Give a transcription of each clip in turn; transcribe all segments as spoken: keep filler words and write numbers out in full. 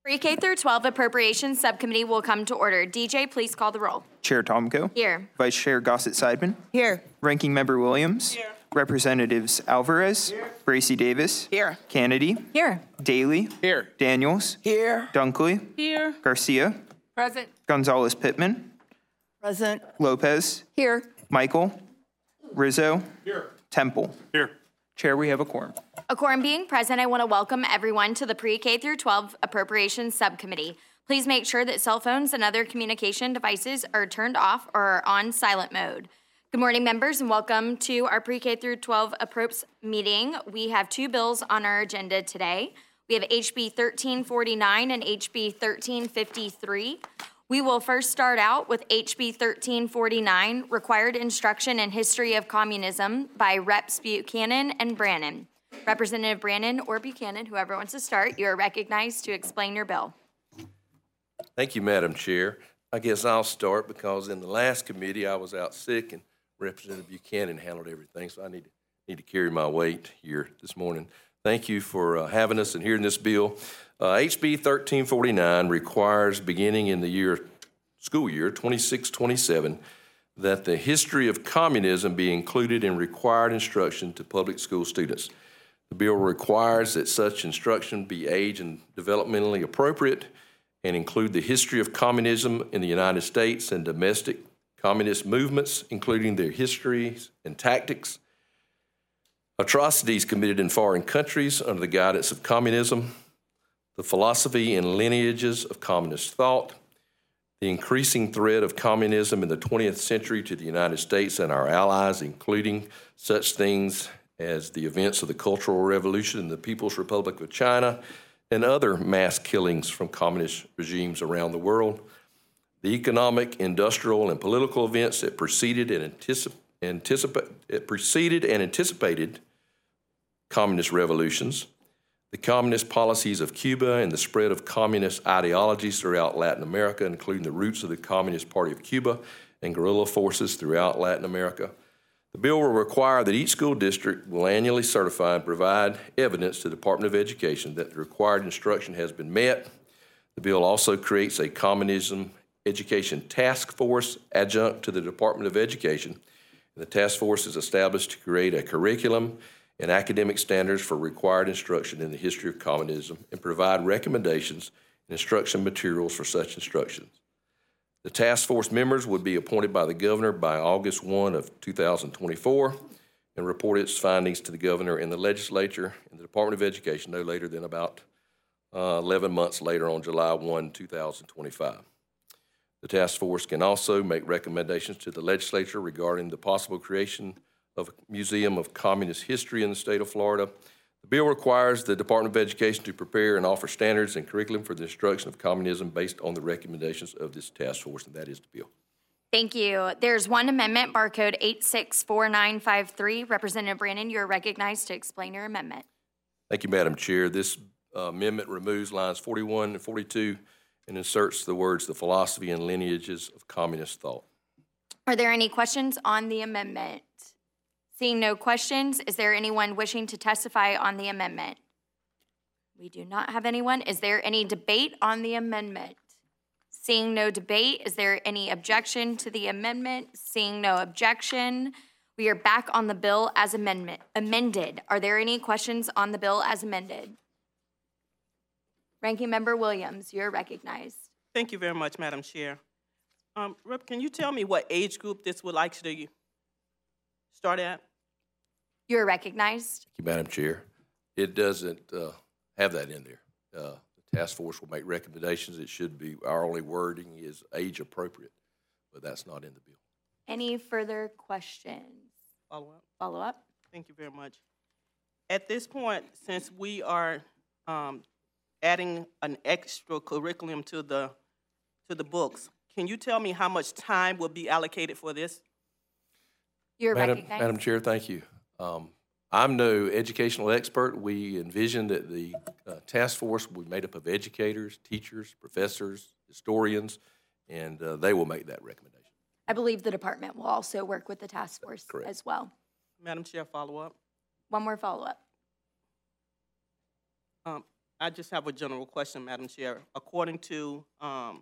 Pre-K through twelve Appropriations Subcommittee will come to order. D J, please call the roll. Chair Tomko. Here. Vice Chair Gossett-Seidman. Here. Ranking Member Williams. Here. Representatives Alvarez. Here. Bracy Davis. Here. Kennedy. Here. Daly. Here. Daniels. Here. Dunkley. Here. Garcia. Present. Gonzalez Pittman. Present. Lopez. Here. Michael. Rizzo. Here. Temple. Here. Chair, we have a quorum. A quorum being present, I want to welcome everyone to the Pre-K through twelve Appropriations Subcommittee. Please make sure that cell phones and other communication devices are turned off or are on silent mode. Good morning, members, and welcome to our Pre-K through twelve Approps meeting. We have two bills on our agenda today. We have H B thirteen forty-nine and H B thirteen fifty-three. We will first start out with H B thirteen forty-nine, Required Instruction in History of Communism by Reps Buchanan and Brannon. Representative Brannon or Buchanan, whoever wants to start, you are recognized to explain your bill. Thank you, Madam Chair. I guess I'll start because in the last committee I was out sick and Representative Buchanan handled everything, so I need to, need to carry my weight here this morning. Thank you for uh, having us and hearing this bill. Uh, H B thirteen forty-nine requires, beginning in the year school year twenty-six twenty-seven, that the history of communism be included in required instruction to public school students. The bill requires that such instruction be age and developmentally appropriate and include the history of communism in the United States and domestic communist movements, including their histories and tactics, atrocities committed in foreign countries under the guidance of communism, the philosophy and lineages of communist thought, the increasing threat of communism in the twentieth century to the United States and our allies, including such things as the events of the Cultural Revolution in the People's Republic of China and other mass killings from communist regimes around the world, the economic, industrial, and political events that preceded and, anticip- anticip- preceded and anticipated communist revolutions, the communist policies of Cuba and the spread of communist ideologies throughout Latin America, including the roots of the Communist Party of Cuba and guerrilla forces throughout Latin America. The bill will require that each school district will annually certify and provide evidence to the Department of Education that the required instruction has been met. The bill also creates a communism education task force adjunct to the Department of Education. And the task force is established to create a curriculum and academic standards for required instruction in the history of communism and provide recommendations and instruction materials for such instructions. The task force members would be appointed by the governor by August first of two thousand twenty-four and report its findings to the governor and the legislature and the Department of Education no later than about uh, eleven months later on July first, two thousand twenty-five. The task force can also make recommendations to the legislature regarding the possible creation of a museum of communist history in the state of Florida. The bill requires the Department of Education to prepare and offer standards and curriculum for the instruction of communism based on the recommendations of this task force, and that is the bill. Thank you. There's one amendment, barcode eight six four nine five three. Representative Brannon, you're recognized to explain your amendment. Thank you, Madam Chair. This uh, amendment removes lines forty-one and forty-two and inserts the words, the philosophy and lineages of communist thought. Are there any questions on the amendment? Seeing no questions, is there anyone wishing to testify on the amendment? We do not have anyone. Is there any debate on the amendment? Seeing no debate, is there any objection to the amendment? Seeing no objection, we are back on the bill as amendment amended. Are there any questions on the bill as amended? Ranking Member Williams, you're recognized. Thank you very much, Madam Chair. Um, Rep, can you tell me what age group this would like to start at? You're recognized. Thank you, Madam Chair. It doesn't uh, have that in there. Uh, the task force will make recommendations. It should be, our only wording is age appropriate, but that's not in the bill. Any further questions? Follow up. Follow up. Thank you very much. At this point, since we are um, adding an extra curriculum to the to the books, can you tell me how much time will be allocated for this? You're Madam, recognized. Madam Chair, thank you. Um, I'm no educational expert. We envision that the uh, task force will be made up of educators, teachers, professors, historians, and uh, they will make that recommendation. I believe the department will also work with the task force Correct. as well. Madam Chair, follow up. One more follow-up. Um, I just have a general question, Madam Chair. According to um,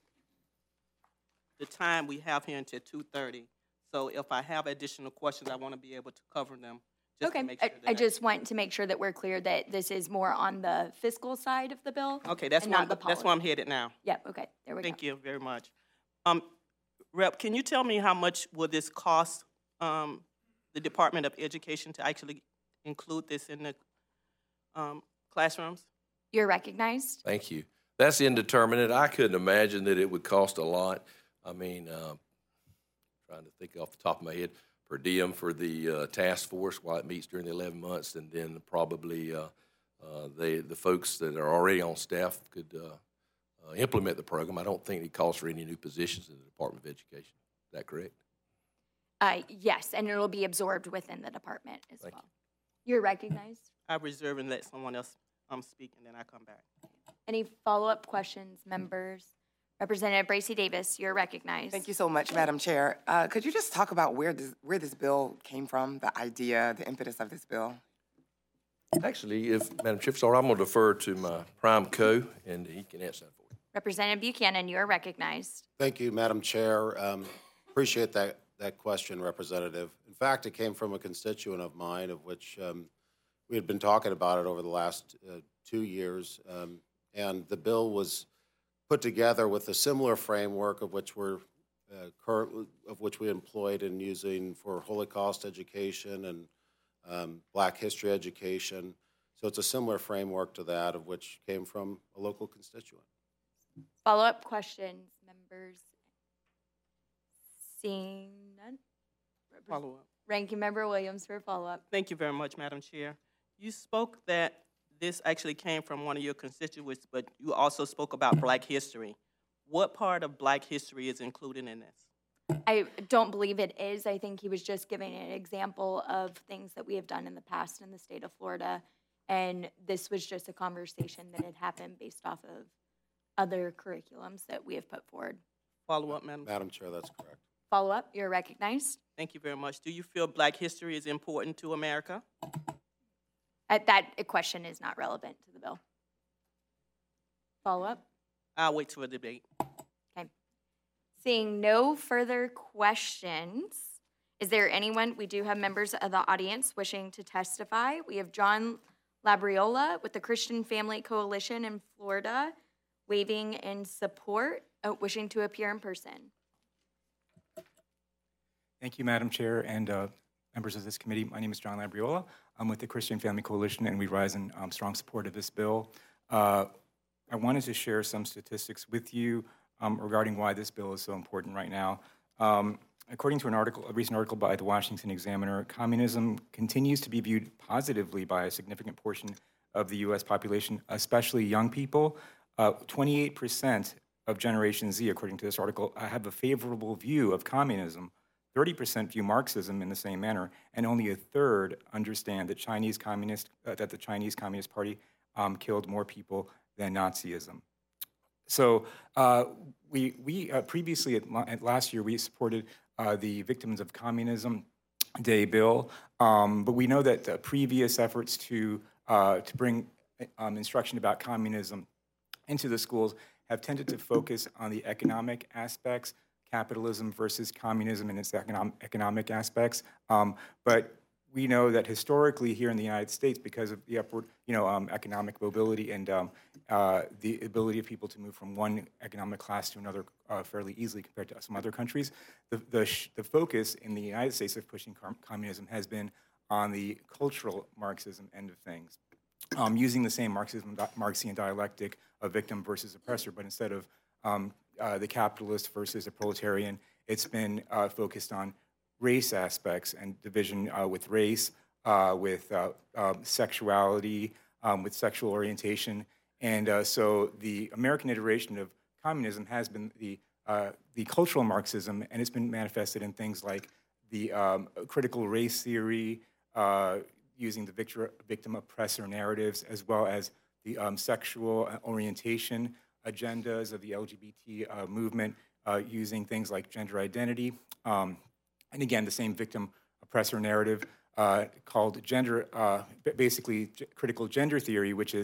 the time we have here until two thirty, so if I have additional questions, I want to be able to cover them. Just Okay, to make I, sure that I just want to make sure that we're clear that this is more on the fiscal side of the bill. Okay, that's and where, not I'm- the that's where I'm policy. headed now. Yep, okay, there we go. Thank you very much. Um, Rep, can you tell me how much will this cost um, the Department of Education to actually include this in the um, classrooms? You're recognized. Thank you. That's indeterminate. I couldn't imagine that it would cost a lot. I mean, uh, trying to think off the top of my head, per diem for the uh, task force while it meets during the eleven months, and then probably uh, uh, they, the folks that are already on staff could uh, uh, implement the program. I don't think it calls for any new positions in the Department of Education. Is that correct? Uh, yes, and it'll be absorbed within the department as Thank well. You're recognized. I reserve and let someone else um, speak, and then I come back. Any follow-up questions, members? Representative Bracy Davis, you're recognized. Thank you so much, Madam Chair. Uh, could you just talk about where this, where this bill came from, the idea, the impetus of this bill? Actually, if, Madam Chief, sorry, I'm going to defer to my prime co, and he can answer that for you. Representative Buchanan, you are recognized. Thank you, Madam Chair. Um, appreciate that, that question, Representative. In fact, it came from a constituent of mine, of which um, we had been talking about it over the last uh, two years. Um, and the bill was put together with a similar framework of which we're uh, current, of which we employed in using for Holocaust education and um, Black history education. So it's a similar framework to that, of which came from a local constituent. Follow-up questions, members? Seeing none? Follow up. Ranking Member Williams for follow-up. Thank you very much, Madam Chair. You spoke that this actually came from one of your constituents, but you also spoke about Black history. What part of Black history is included in this? I don't believe it is. I think he was just giving an example of things that we have done in the past in the state of Florida, and this was just a conversation that had happened based off of other curriculums that we have put forward. Follow up, Madam. Madam Chair, that's correct. Follow-up, you're recognized. Thank you very much. Do you feel Black history is important to America? Uh, That question is not relevant to the bill. Follow-up? I'll wait to a debate. Okay. Seeing no further questions, is there anyone, we do have members of the audience wishing to testify. We have John Labriola with the Christian Family Coalition in Florida, waving in support, uh, wishing to appear in person. Thank you, Madam Chair and uh, members of this committee. My name is John Labriola. I'm with the Christian Family Coalition, and we rise in um, strong support of this bill. Uh, I wanted to share some statistics with you um, regarding why this bill is so important right now. Um, according to an article, a recent article by the Washington Examiner, communism continues to be viewed positively by a significant portion of the U S population, especially young people. Uh, twenty-eight percent of Generation Z, according to this article, have a favorable view of communism. thirty percent view Marxism in the same manner, and only a third understand that Chinese Communist uh, that the Chinese Communist Party um, killed more people than Nazism. So uh, we we uh, previously at, at last year we supported uh, the Victims of Communism Day bill, um, but we know that the previous efforts to uh, to bring um, instruction about communism into the schools have tended to focus on the economic aspects, capitalism versus communism and its economic, economic aspects. Um, but we know that historically here in the United States, because of the upward, you know, um, economic mobility and um, uh, the ability of people to move from one economic class to another uh, fairly easily compared to some other countries, the, the, sh the focus in the United States of pushing com communism has been on the cultural Marxism end of things. Um, using the same Marxism, Marxian dialectic of victim versus oppressor, but instead of um, uh, the capitalist versus the proletarian, it's been uh, focused on race aspects and division uh, with race, uh, with uh, uh, sexuality, um, with sexual orientation. And uh, so the American iteration of communism has been the, uh, the cultural Marxism, and it's been manifested in things like the um, critical race theory, uh, using the victor, victim-oppressor narratives, as well as the um, sexual orientation agendas of the L G B T uh, movement, uh, using things like gender identity. Um, and again, the same victim-oppressor narrative uh, called gender, uh, basically critical gender theory, which is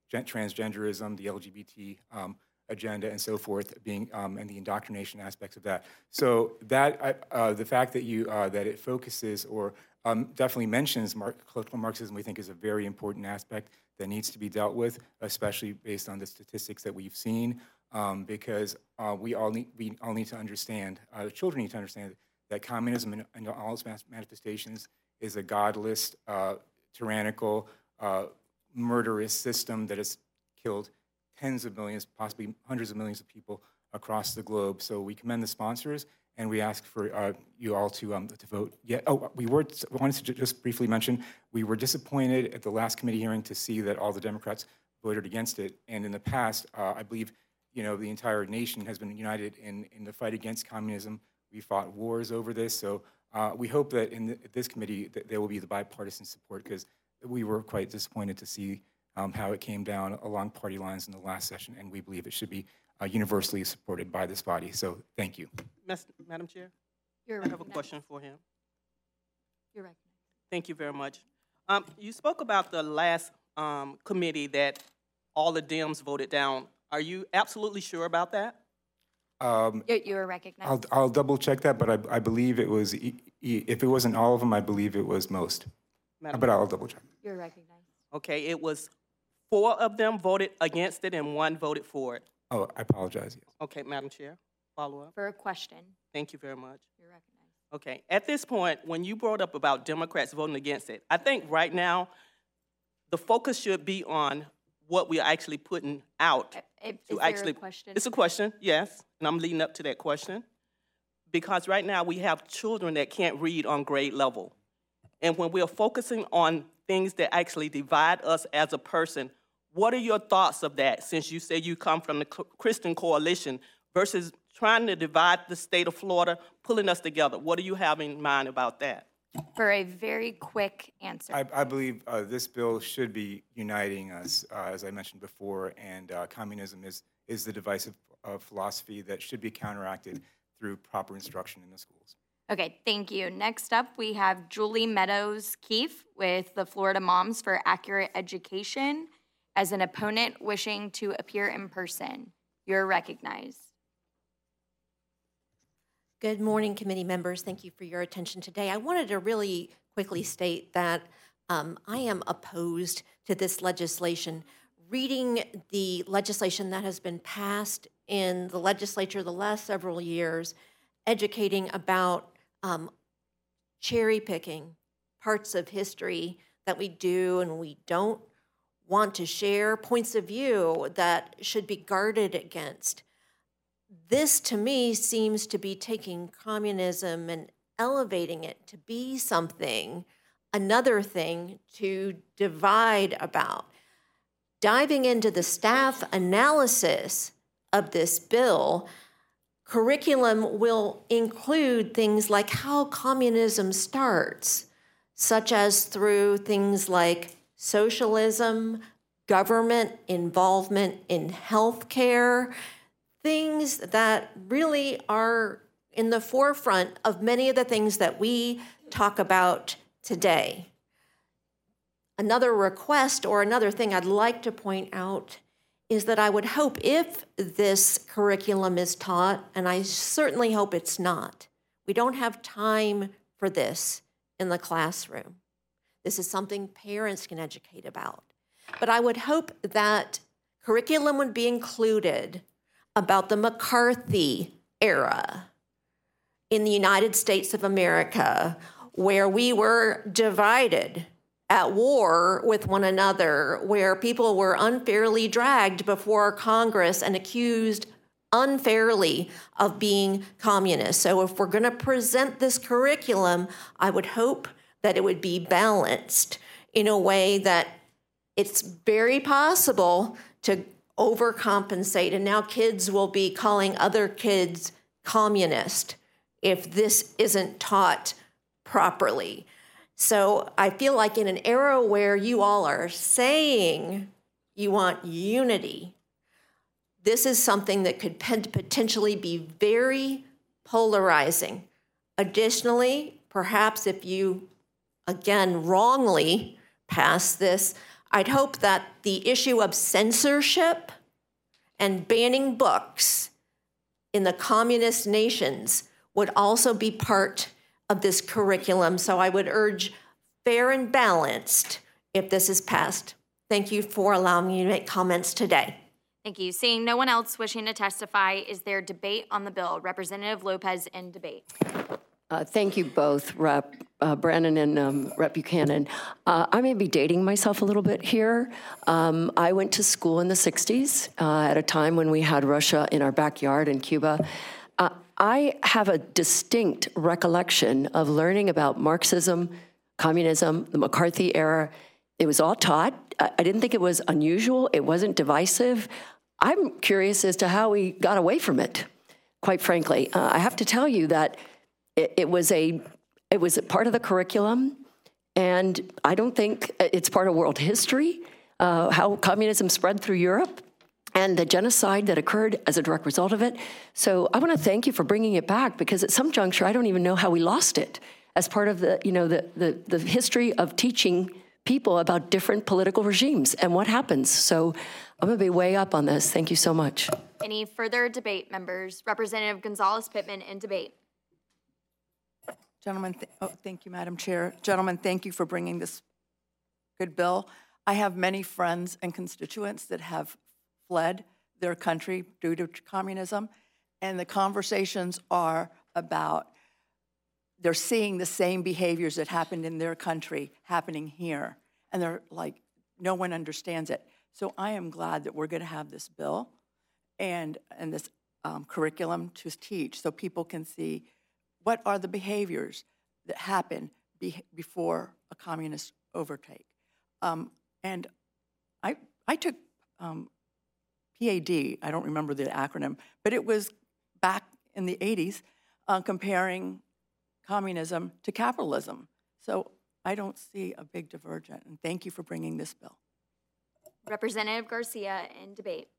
gen- transgenderism, the L G B T um, agenda, and so forth, being um, and the indoctrination aspects of that. So that uh, the fact that you uh, that it focuses or um, definitely mentions Mar- cultural Marxism, we think is a very important aspect that needs to be dealt with, especially based on the statistics that we've seen, um, because uh, we all need we all need to understand, uh, the children need to understand that communism in, in all its manifestations is a godless, uh, tyrannical, uh, murderous system that has killed tens of millions, possibly hundreds of millions of people across the globe. So we commend the sponsors, and we ask for uh, you all to um, to vote. Yeah. Oh, we were wanted to just briefly mention we were disappointed at the last committee hearing to see that all the Democrats voted against it. And in the past, uh, I believe, you know, the entire nation has been united in in the fight against communism. We fought wars over this, so uh, we hope that in the, this committee that there will be the bipartisan support, because we were quite disappointed to see um, how it came down along party lines in the last session, and we believe it should be uh, universally supported by this body. So thank you. Miz- Madam Chair, You're I have a recognized. question for him. You're recognized. Thank you very much. Um, you spoke about the last um, committee that all the Dems voted down. Are you absolutely sure about that? Um, You you are recognized. I'll, I'll double check that, but I, I believe it was, e- e- if it wasn't all of them, I believe it was most. Madam But I'll double check. You're recognized. Okay, it was four of them voted against it and one voted for it. Oh, I apologize, yes. Okay, Madam Chair, follow up. For a question, Thank you very much. you're recognized. Okay, at this point, when you brought up about Democrats voting against it, I think right now the focus should be on what we're actually putting out. If, to is there actually, a question? It's a question, yes, and I'm leading up to that question. Because right now we have children that can't read on grade level. And when we're focusing on things that actually divide us as a person, what are your thoughts of that, since you say you come from the Christian Coalition, versus trying to divide the state of Florida, pulling us together? What do you have in mind about that? For a very quick answer. I, I believe uh, this bill should be uniting us, uh, as I mentioned before, and uh, communism is, is the divisive uh, philosophy that should be counteracted through proper instruction in the schools. Okay, thank you. Next up, we have Julie Meadows Keefe with the Florida Moms for Accurate Education as an opponent wishing to appear in person. You're recognized. Good morning, committee members. Thank you for your attention today. I wanted to really quickly state that um, I am opposed to this legislation. Reading the legislation that has been passed in the legislature the last several years, educating about um, cherry picking parts of history that we do and we don't want to share, points of view that should be guarded against. This, to me, seems to be taking communism and elevating it to be something, another thing to divide about. Diving into the staff analysis of this bill, curriculum will include things like how communism starts, such as through things like socialism, government involvement in healthcare, things that really are in the forefront of many of the things that we talk about today. Another request or another thing I'd like to point out is that I would hope if this curriculum is taught, and I certainly hope it's not, we don't have time for this in the classroom. This is something parents can educate about. But I would hope that curriculum would be included about the McCarthy era in the United States of America, where we were divided, at war with one another, where people were unfairly dragged before Congress and accused unfairly of being communist. So if we're going to present this curriculum, I would hope that it would be balanced in a way that it's very possible to overcompensate, and now kids will be calling other kids communist if this isn't taught properly. So I feel like in an era where you all are saying you want unity, this is something that could potentially be very polarizing. Additionally, perhaps if you, again, wrongly pass this, I'd hope that the issue of censorship and banning books in the communist nations would also be part of this curriculum. So I would urge fair and balanced if this is passed. Thank you for allowing me to make comments today. Thank you. Seeing no one else wishing to testify, is there debate on the bill? Representative Lopez in debate. Uh, thank you both, Rep uh, Brannon and um, Rep Buchanan. Uh, I may be dating myself a little bit here. Um, I went to school in the sixties uh, at a time when we had Russia in our backyard in Cuba. Uh, I have a distinct recollection of learning about Marxism, communism, the McCarthy era. It was all taught. I, I didn't think it was unusual. It wasn't divisive. I'm curious as to how we got away from it, quite frankly. Uh, I have to tell you that it, it was a it was a part of the curriculum, and I don't think it's part of world history, uh, how communism spread through Europe and the genocide that occurred as a direct result of it. So I want to thank you for bringing it back, because at some juncture, I don't even know how we lost it as part of the, you know, the, the, the history of teaching people about different political regimes and what happens. So I'm going to be way up on this. Thank you so much. Any further debate, members? Representative Gonzalez-Pittman in debate. Gentlemen, th oh, thank you, Madam Chair. Gentlemen, thank you for bringing this good bill. I have many friends and constituents that have fled their country due to communism, and the conversations are about they're seeing the same behaviors that happened in their country happening here, and they're like, no one understands it. So I am glad that we're going to have this bill and, and this um, curriculum to teach so people can see what are the behaviors that happen be, before a communist overtake. Um, and I, I took um, P A D, I don't remember the acronym, but it was back in the eighties uh, comparing communism to capitalism. So I don't see a big divergence, and thank you for bringing this bill. Representative Garcia in debate.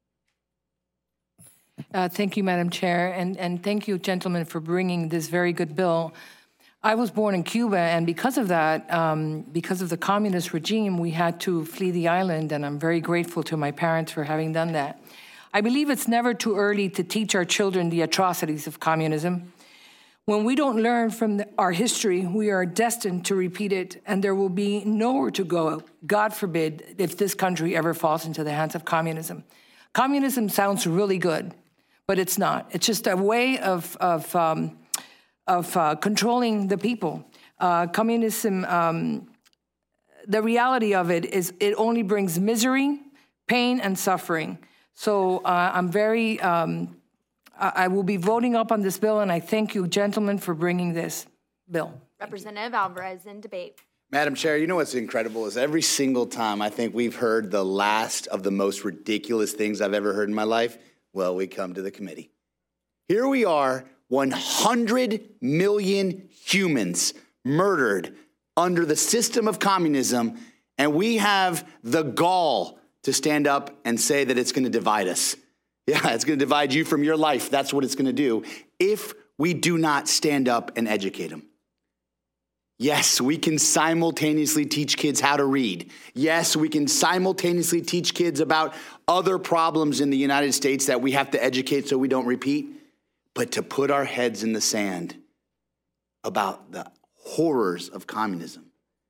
Uh, thank you, Madam Chair, and, and thank you, gentlemen, for bringing this very good bill. I was born in Cuba, and because of that, um, because of the communist regime, we had to flee the island, and I'm very grateful to my parents for having done that. I believe it's never too early to teach our children the atrocities of communism. When we don't learn from the, our history, we are destined to repeat it, and there will be nowhere to go, God forbid, if this country ever falls into the hands of communism. Communism sounds really good, but it's not. It's just a way of, of, um, of uh, controlling the people. Uh, communism, um, the reality of it is it only brings misery, pain, and suffering. So uh, I'm very... Um, I will be voting up on this bill, and I thank you, gentlemen, for bringing this bill. Representative Alvarez in debate. Madam Chair, you know what's incredible is every single time I think we've heard the last of the most ridiculous things I've ever heard in my life, well, we come to the committee. Here we are, one hundred million humans murdered under the system of communism, and we have the gall to stand up and say that it's going to divide us. Yeah, it's going to divide you from your life. That's what it's going to do if we do not stand up and educate them. Yes, we can simultaneously teach kids how to read. Yes, we can simultaneously teach kids about other problems in the United States that we have to educate so we don't repeat. But to put our heads in the sand about the horrors of communism,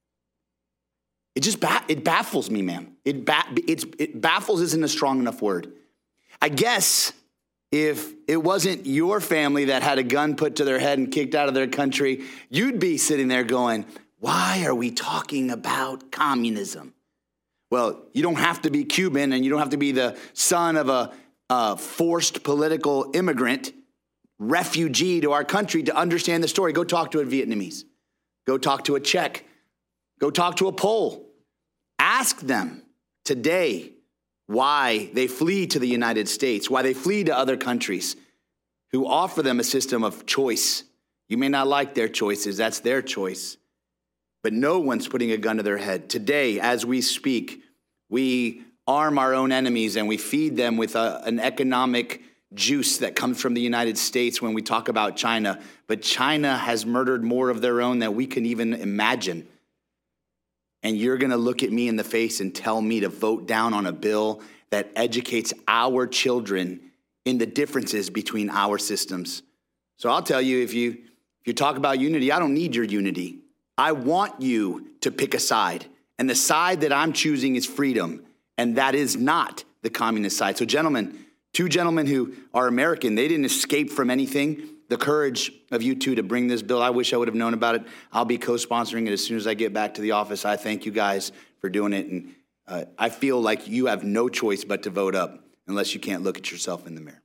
it just ba- it baffles me, ma'am. It, ba- it's, it baffles isn't a strong enough word. I guess if it wasn't your family that had a gun put to their head and kicked out of their country, you'd be sitting there going, why are we talking about communism? Well, you don't have to be Cuban, and you don't have to be the son of a, a forced political immigrant, refugee to our country to understand the story. Go talk to a Vietnamese. Go talk to a Czech. Go talk to a Pole. Ask them today why they flee to the United States, why they flee to other countries who offer them a system of choice. You may not like their choices, that's their choice. But no one's putting a gun to their head. Today, as we speak, we arm our own enemies and we feed them with a, an economic juice that comes from the United States when we talk about China. But China has murdered more of their own than we can even imagine. and you're going to look at me in the face and tell me to vote down on a bill that educates our children in the differences between our systems. So I'll tell you, if you if you talk about unity, I don't need your unity. I want you to pick a side. And the side that I'm choosing is freedom. And that is not the communist side. So gentlemen, two gentlemen who are American, they didn't escape from anything. The courage of you two to bring this bill, I wish I would have known about it. I'll be co-sponsoring it as soon as I get back to the office. I thank you guys for doing it. And uh, I feel like you have no choice but to vote up unless you can't look at yourself in the mirror.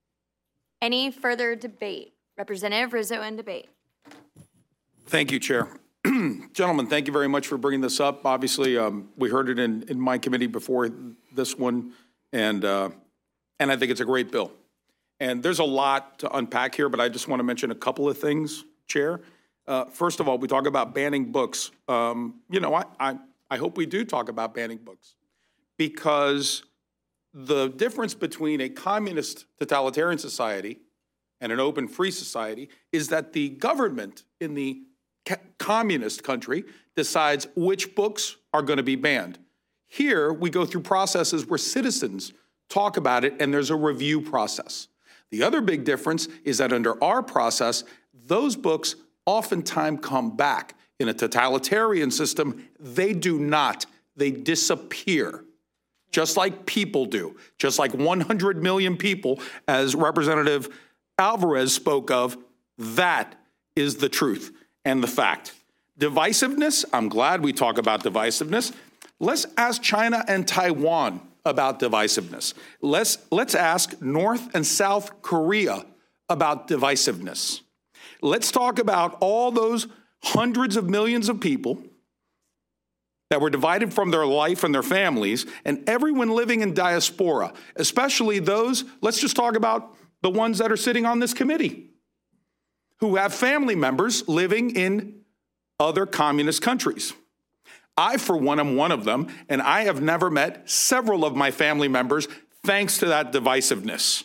Any further debate? Representative Rizzo in debate. Thank you, Chair. Gentlemen, thank you very much for bringing this up. Obviously, um, we heard it in, in my committee before this one, and uh, and I think it's a great bill. And there's a lot to unpack here, but I just want to mention a couple of things, Chair. Uh, first of all, we talk about banning books. Um, you know, I, I, I hope we do talk about banning books, because the difference between a communist totalitarian society and an open free society is that the government in the communist country decides which books are going to be banned. Here, we go through processes where citizens talk about it, and there's a review process. The other big difference is that under our process, those books oftentimes come back. In a totalitarian system, they do not. They disappear, just like people do, just like one hundred million people, as Representative Alvarez spoke of. That is the truth and the fact. Divisiveness, I'm glad we talk about divisiveness. Let's ask China and Taiwan about divisiveness. Let's, let's ask North and South Korea about divisiveness. Let's talk about all those hundreds of millions of people that were divided from their life and their families, and everyone living in diaspora, especially those, let's just talk about the ones that are sitting on this committee, who have family members living in other communist countries. I, for one, am one of them, and I have never met several of my family members thanks to that divisiveness.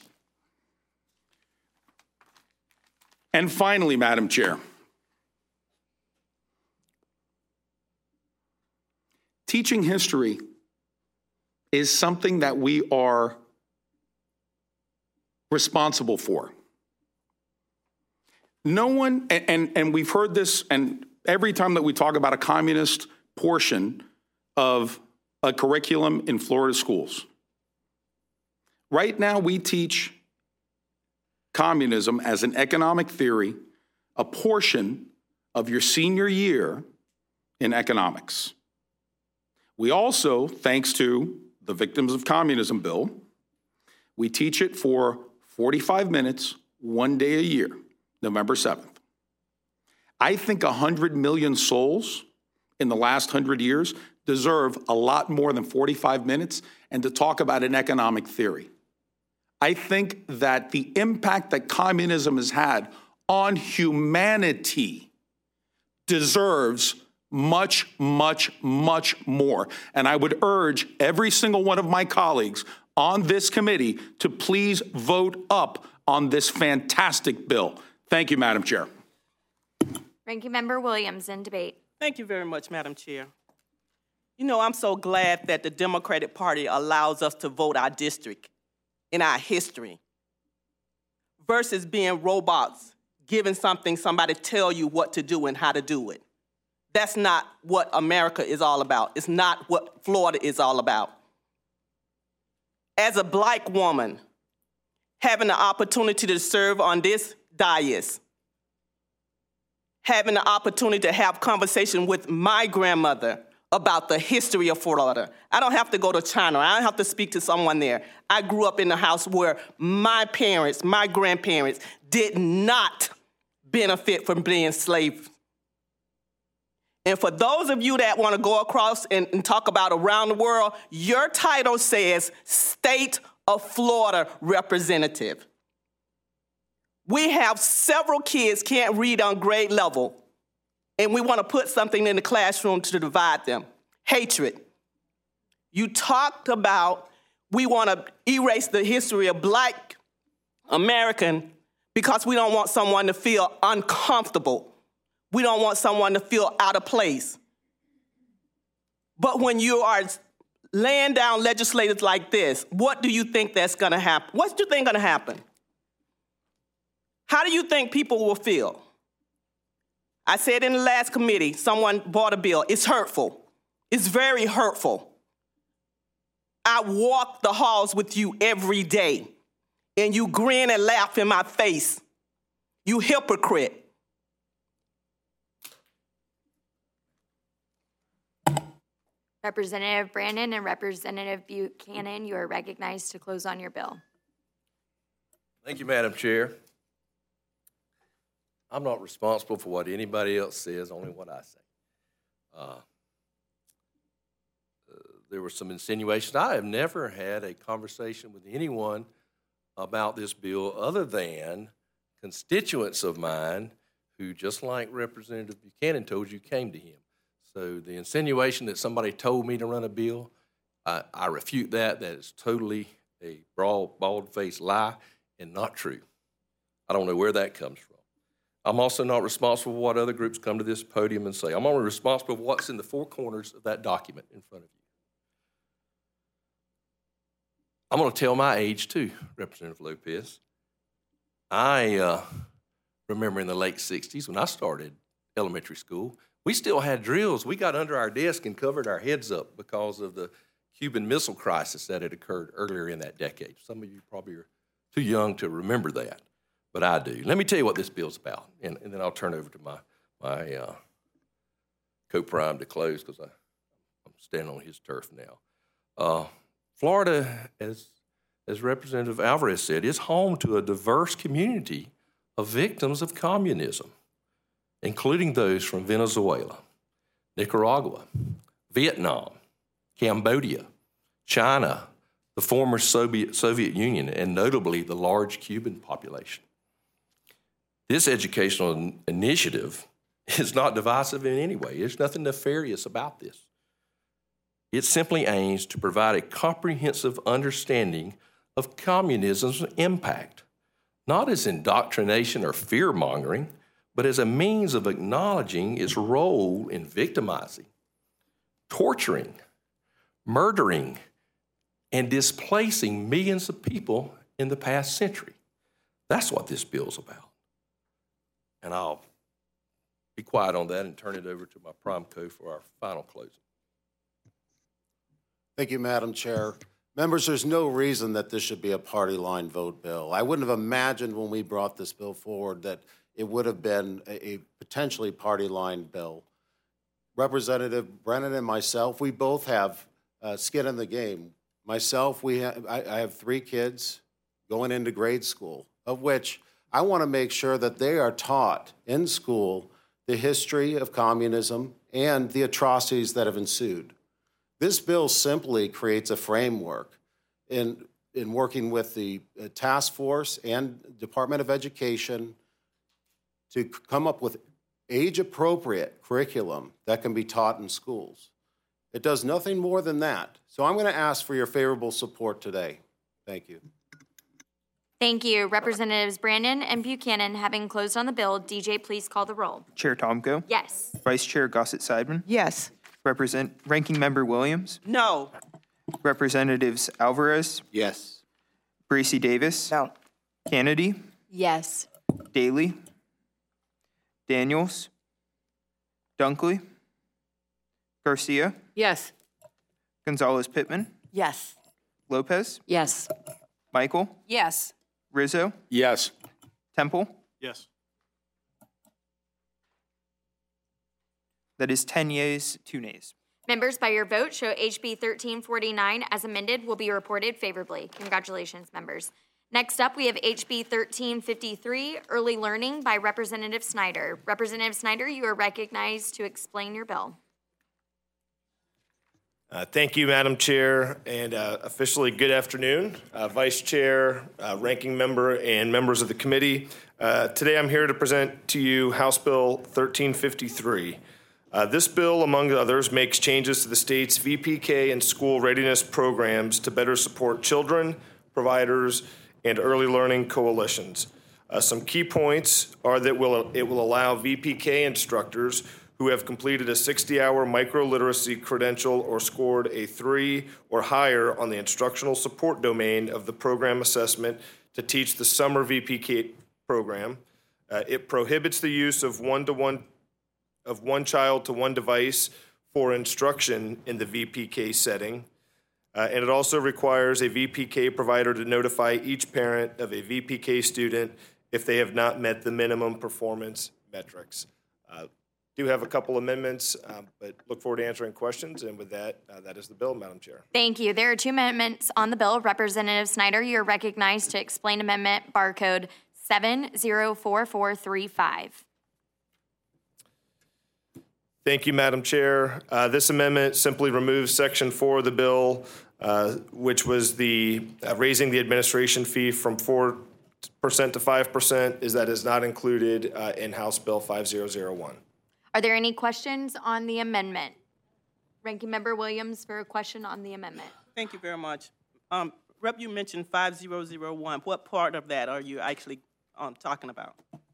And finally, Madam Chair, teaching history is something that we are responsible for. No one, and, and, and we've heard this, and every time that we talk about a communist portion of a curriculum in Florida schools, right now we teach communism as an economic theory, a portion of your senior year in economics. We also, thanks to the Victims of Communism bill, we teach it for forty-five minutes, one day a year. November seventh. I think one hundred million souls in the last one hundred years deserve a lot more than forty-five minutes and to talk about an economic theory. I think that the impact that communism has had on humanity deserves much, much, much more. And I would urge every single one of my colleagues on this committee to please vote up on this fantastic bill. Thank you, Madam Chair. Ranking Member Williams in debate. Thank you very much, Madam Chair. You know, I'm so glad that the Democratic Party allows us to vote our district in our history versus being robots, giving something somebody tell you what to do and how to do it. That's not what America is all about. It's not what Florida is all about. As a Black woman, having the opportunity to serve on this dais, having the opportunity to have conversation with my grandmother about the history of Florida. I don't have to go to China. I don't have to speak to someone there. I grew up in a house where my parents, my grandparents, did not benefit from being slaves. And for those of you that want to go across and, and talk about around the world, your title says State of Florida Representative. We have several kids can't read on grade level, and we want to put something in the classroom to divide them. Hatred. You talked about we want to erase the history of Black American because we don't want someone to feel uncomfortable. We don't want someone to feel out of place. But when you are laying down legislators like this, what do you think that's going to happen? What do you think going to happen? How do you think people will feel? I said in the last committee, someone brought a bill. It's hurtful. It's very hurtful. I walk the halls with you every day, and you grin and laugh in my face. You hypocrite. Representative Brandon and Representative Buchanan, you are recognized to close on your bill. Thank you, Madam Chair. I'm not responsible for what anybody else says, only what I say. Uh, uh, there were some insinuations. I have never had a conversation with anyone about this bill other than constituents of mine who, just like Representative Buchanan told you, came to him. So the insinuation that somebody told me to run a bill, I, I refute that. That is totally a broad, bald-faced lie and not true. I don't know where that comes from. I'm also not responsible for what other groups come to this podium and say. I'm only responsible for what's in the four corners of that document in front of you. I'm going to tell my age too, Representative Lopez. I uh, remember in the late sixties when I started elementary school, we still had drills. We got under our desk and covered our heads up because of the Cuban Missile Crisis that had occurred earlier in that decade. Some of you probably are too young to remember that, but I do. Let me tell you what this bill's about, and, and then I'll turn over to my, my uh, co-prime to close because I'm standing on his turf now. Uh, Florida, as, as Representative Alvarez said, is home to a diverse community of victims of communism, including those from Venezuela, Nicaragua, Vietnam, Cambodia, China, the former Soviet, Soviet Union, and notably the large Cuban population. This educational initiative is not divisive in any way. There's nothing nefarious about this. It simply aims to provide a comprehensive understanding of communism's impact, not as indoctrination or fear-mongering, but as a means of acknowledging its role in victimizing, torturing, murdering, and displacing millions of people in the past century. That's what this bill's about. And I'll be quiet on that and turn it over to my prime co for our final closing. Thank you, Madam Chair. Members, there's no reason that this should be a party line vote bill. I wouldn't have imagined when we brought this bill forward that it would have been a, a potentially party line bill. Representative Brennan and myself, we both have uh, skin in the game. Myself, we ha I, I have three kids going into grade school, of which I want to make sure that they are taught in school the history of communism and the atrocities that have ensued. This bill simply creates a framework in, in working with the uh, task force and Department of Education to come up with age-appropriate curriculum that can be taught in schools. It does nothing more than that. So I'm going to ask for your favorable support today. Thank you. Thank you. Representatives Brandon and Buchanan, having closed on the bill, D J, please call the roll. Chair Tomko? Yes. Vice Chair Gossett-Seidman? Yes. Represent Ranking Member Williams? No. Representatives Alvarez? Yes. Bracy Davis? No. Kennedy? Yes. Daly? Daniels? Dunkley? Garcia? Yes. Gonzalez Pittman? Yes. Lopez? Yes. Michael? Yes. Rizzo? Yes. Temple? Yes. That is ten yeas, two nays. Members, by your vote, show H B thirteen forty-nine as amended will be reported favorably. Congratulations, members. Next up, we have H B thirteen fifty-three, Early Learning by Representative Snyder. Representative Snyder, you are recognized to explain your bill. Uh, thank you, Madam Chair, and uh, officially good afternoon, uh, Vice Chair, uh, Ranking Member, and members of the committee. Uh, today I'm here to present to you House Bill thirteen fifty-three. Uh, this bill, among others, makes changes to the state's V P K and school readiness programs to better support children, providers, and early learning coalitions. Uh, some key points are that will, it will allow V P K instructors who have completed a sixty-hour microliteracy credential or scored a three or higher on the instructional support domain of the program assessment to teach the summer V P K program. Uh, it prohibits the use of one-to-one of one child to one device for instruction in the V P K setting. Uh, and it also requires a V P K provider to notify each parent of a V P K student if they have not met the minimum performance metrics. Uh, do have a couple amendments, um, but look forward to answering questions. And with that, uh, that is the bill, Madam Chair. Thank you. There are two amendments on the bill. Representative Snyder, you're recognized to explain amendment barcode seven zero four four three five. Thank you, Madam Chair. Uh, this amendment simply removes Section four of the bill, uh, which was the uh, raising the administration fee from four percent to five percent, is that is not included uh, in House Bill five thousand one. Are there any questions on the amendment? Ranking Member Williams for a question on the amendment. Thank you very much. Um, Rep, you mentioned five thousand one. What part of that are you actually um, talking about?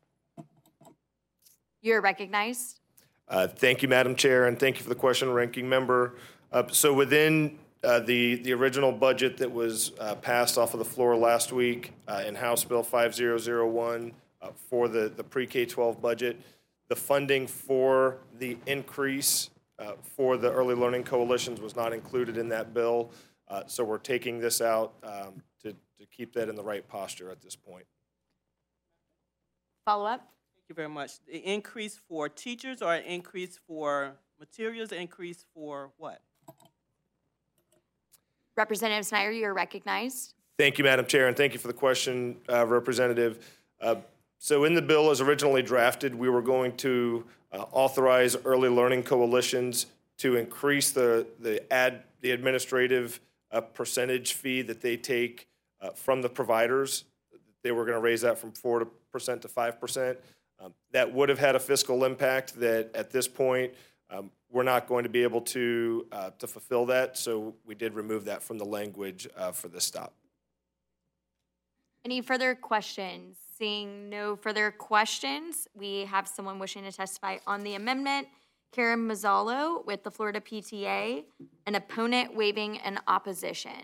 You're recognized. Uh, thank you, Madam Chair, and thank you for the question, Ranking Member. Uh, so within uh, the, the original budget that was uh, passed off of the floor last week uh, in House Bill five thousand one uh, for the, the pre-K twelve budget, the funding for the increase uh, for the early learning coalitions was not included in that bill. Uh, so we're taking this out um, to, to keep that in the right posture at this point. Follow up. Thank you very much. The increase for teachers or an increase for materials, increase for what? Representative Snyder, you're recognized. Thank you, Madam Chair, and thank you for the question, uh, Representative. Uh, so in the bill as originally drafted, we were going to uh, authorize early learning coalitions to increase the, the, ad, the administrative uh, percentage fee that they take uh, from the providers. They were going to raise that from four percent to five percent. Um, that would have had a fiscal impact that at this point um, we're not going to be able to, uh, to fulfill that, so we did remove that from the language uh, for this stop. Any further questions? Seeing no further questions, we have someone wishing to testify on the amendment. Karen Mazzalo with the Florida P T A, an opponent waiving an opposition.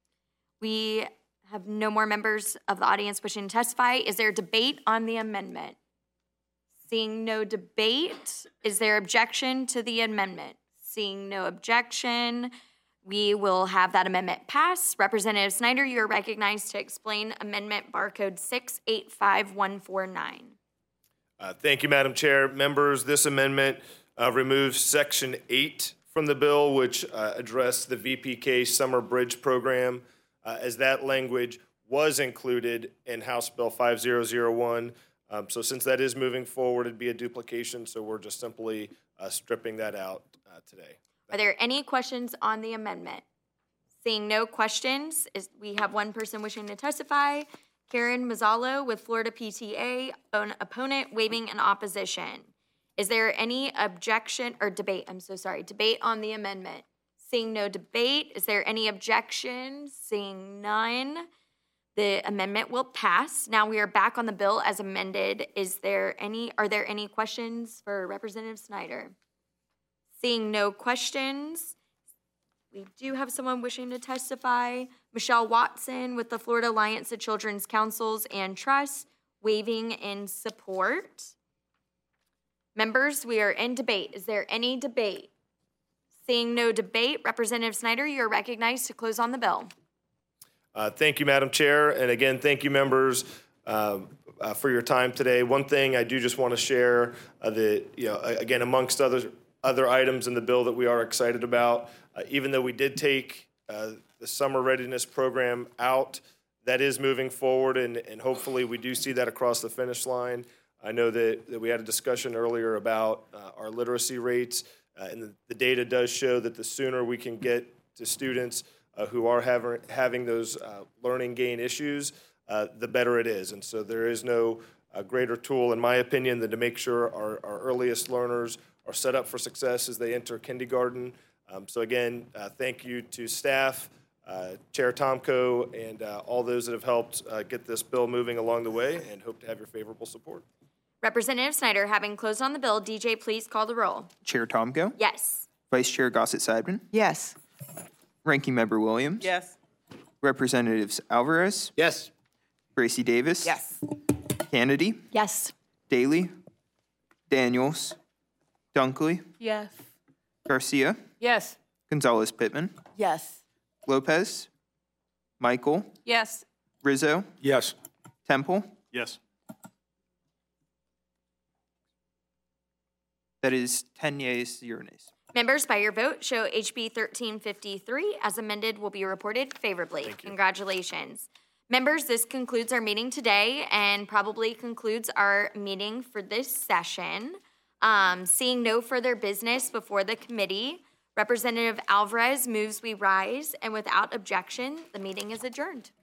We have no more members of the audience wishing to testify. Is there debate on the amendment? Seeing no debate, is there objection to the amendment? Seeing no objection, we will have that amendment pass. Representative Snyder, you are recognized to explain amendment barcode six eight five one four nine. Uh, thank you, Madam Chair. Members, this amendment uh, removes Section eight from the bill, which uh, addressed the V P K Summer Bridge Program, uh, as that language was included in House Bill five thousand one. Um, so since that is moving forward, it'd be a duplication, so we're just simply uh, stripping that out uh, today. Are there any questions on the amendment? Seeing no questions, is, we have one person wishing to testify. Karen Mazzalo with Florida P T A, an opponent waiving an opposition. Is there any objection or debate? I'm so sorry, debate on the amendment. Seeing no debate, is there any objection? Seeing none, the amendment will pass. Now we are back on the bill as amended. Is there any, are there any questions for Representative Snyder? Seeing no questions, we do have someone wishing to testify. Michelle Watson with the Florida Alliance of Children's Councils and Trusts, waiving in support. Members, we are in debate. Is there any debate? Seeing no debate, Representative Snyder, you are recognized to close on the bill. Uh, thank you, Madam Chair, and again, thank you, members, uh, uh, for your time today. One thing I do just want to share uh, that, you know, again, amongst other other items in the bill that we are excited about, uh, even though we did take uh, the summer readiness program out, that is moving forward, and, and hopefully we do see that across the finish line. I know that, that we had a discussion earlier about uh, our literacy rates, uh, and the, the data does show that the sooner we can get to students uh, who are having, having those uh, learning gain issues, uh, the better it is. And so there is no uh, greater tool, in my opinion, than to make sure our, our earliest learners are set up for success as they enter kindergarten. Um, so again, uh, thank you to staff, uh, Chair Tomko, and uh, all those that have helped uh, get this bill moving along the way, and hope to have your favorable support. Representative Snyder, having closed on the bill, D J, please call the roll. Chair Tomko, Yes. Vice Chair Gossett Seidman, Yes. Ranking Member Williams, Yes. Representatives Alvarez, Yes. Gracie Davis, Yes. Kennedy, Yes. Daly, Daniels, Dunkley, Yes. Garcia, Yes. Gonzalez Pittman, Yes. Lopez, Michael, Yes. Rizzo, Yes. Temple. Yes. That is ten yeas, zero nays. Members, by your vote, show H B thirteen fifty-three as amended will be reported favorably. Congratulations. Members, this concludes our meeting today and probably concludes our meeting for this session. Um, seeing no further business before the committee, Representative Alvarez moves we rise, and without objection, the meeting is adjourned.